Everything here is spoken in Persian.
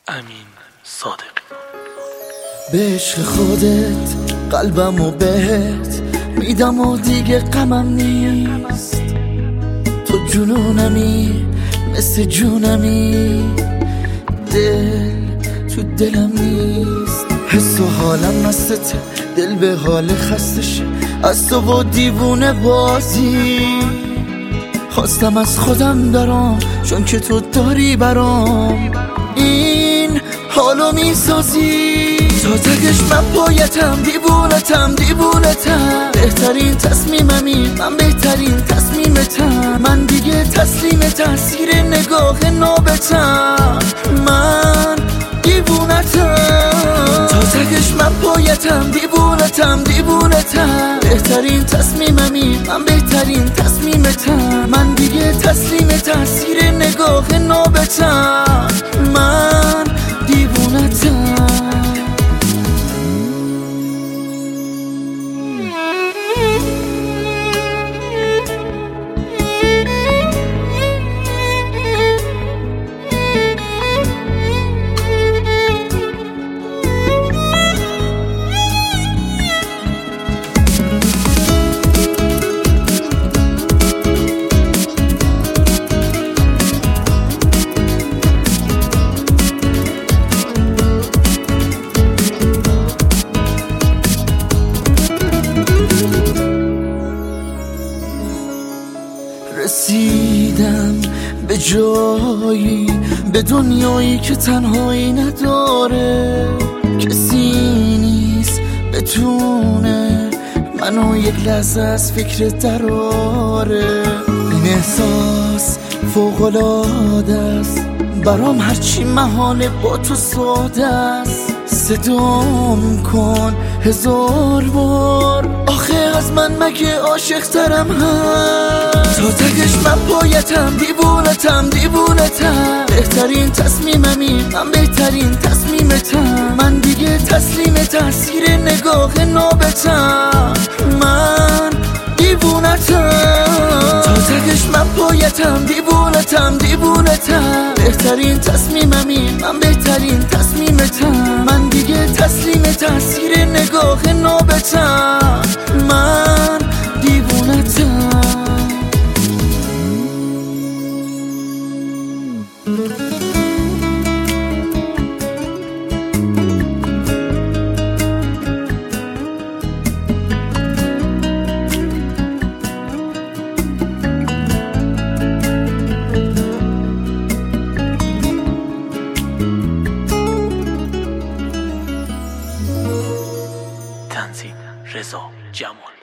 امین صادقی. به عشق خودت قلبمو بهت میدم و دیگه غمم نیست. تو جنونمی مثل جونمی، دل تو دلم نیست. حس و حالم مستت، دل به حال خستش از تو و دیوونه بازی. خواستم از خودم برام چون که تو داری برام این حالو میسازی. تا تکش من پایتم، دیوونتم دیوونتم. بهترین تصمیممی، من بهترین تصمیمتم. من دیگه تسلیم تاثیر نگاه نابتم، من دیوونتم. تا تکش من پایتم، دیوونتم دیوونتم. بهترین تصمیممی، من بهترین تصمیمتم. من دیگه تسلیم تاثیر نگاه نابتم، من دیوونتم. رسیدم به جایی، به دنیایی که تنهایی نداره. کسی نیست بتونه منو یک لحظه از فکر دراره. این احساس فوق‌العاده است برام، هرچی محاله با تو ساده است. صدام کن 1000 بار، آخه از من مگه عاشق ترم هست؟ تا تکش من پایتم، دیوونتم دیوونتم. بهترین تصمیممی، من بهترین تصمیمتم. من دیگه تسلیم تاثیر نگاه نابتم، من دیوونتم. تا تکش من پایتم، دیوونتم دیوونتم. بهترین تصمیممی، من بهترین تصمیمتم. من دیگه تسلیم تاثیر نگاه نابتم، من دیوونتم. تنظیم رضا جمال.